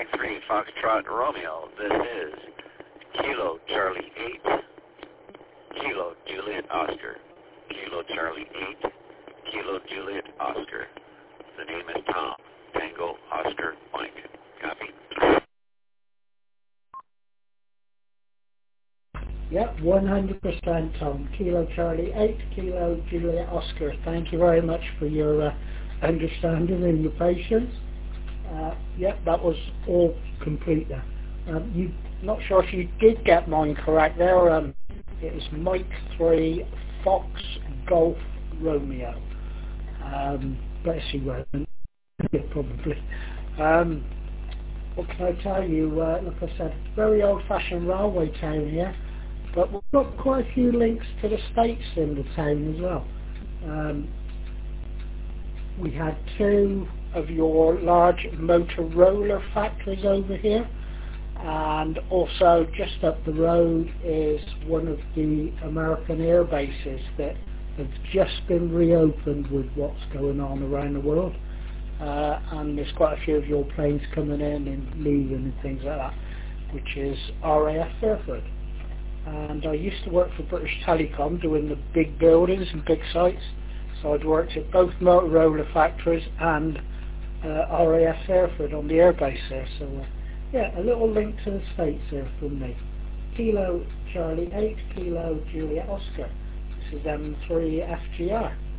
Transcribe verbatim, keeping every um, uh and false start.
Mike three, Foxtrot Romeo. This is Kilo Charlie eight, Kilo Juliet Oscar. Kilo Charlie eight, Kilo Juliet Oscar. The name is Tom. Tango Oscar Mike. Copy. Yep, one hundred percent Tom. Kilo Charlie eight, Kilo Juliet Oscar. Thank you very much for your uh, understanding and your patience. Uh, yep, that was all complete there. Um, you not sure if you did get mine correct there. Um, it was Mike three, Fox Golf Romeo. Um, better see where probably. Um, what can I tell you? Uh, like I said, very old-fashioned railway town here, but we've got quite a few links to the States in the town as well. Um, we had two of your large Motorola factories over here, and also just up the road is one of the American air bases that have just been reopened with what's going on around the world. Uh, and there's quite a few of your planes coming in and leaving and things like that, which is R A F Fairford. And I used to work for British Telecom doing the big buildings and big sites, so I'd worked at both Motorola factories and uh, R A F Fairford on the airbase there. So uh, yeah, a little link to the States there from me. Kilo Charlie eight, Kilo Juliet Oscar. This is M three F G R.